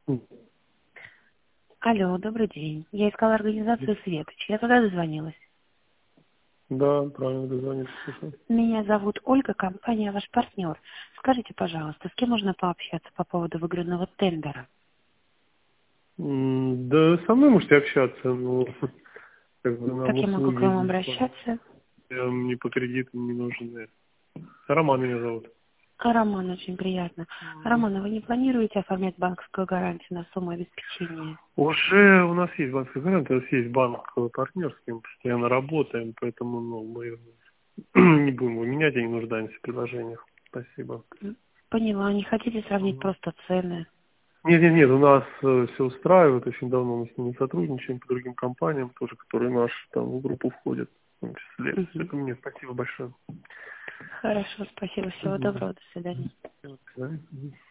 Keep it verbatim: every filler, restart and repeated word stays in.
Алло, добрый день. Я искала организацию Светоч. Я туда дозвонилась. Да, правильно дозвониться. Меня зовут Ольга, компания «Ваш партнер». Скажите, пожалуйста, с кем можно пообщаться по поводу выигранного тендера? М, Да, со мной можете общаться, но как бы нам Как я могу к услуги вам не, обращаться? не по кредитам не нужны. Роман меня зовут. А, Роман, очень приятно. Роман, а вы не планируете оформлять банковскую гарантию на сумму обеспечения? Уже у нас есть банковская гарантия, у нас есть банк партнерский, мы постоянно работаем, поэтому ну, мы не будем его менять, я не нуждаемся в предложениях. Спасибо. М, Поняла. Не хотите сравнить просто цены? Нет, нет, нет, у нас все устраивает, очень давно мы с ними сотрудничаем по другим компаниям, тоже, которые наши там в группу входят, в том числе. Мгм. Поэтому нет, спасибо большое. Хорошо, спасибо. Всего Мгм. доброго. До свидания. До свидания. Мгм.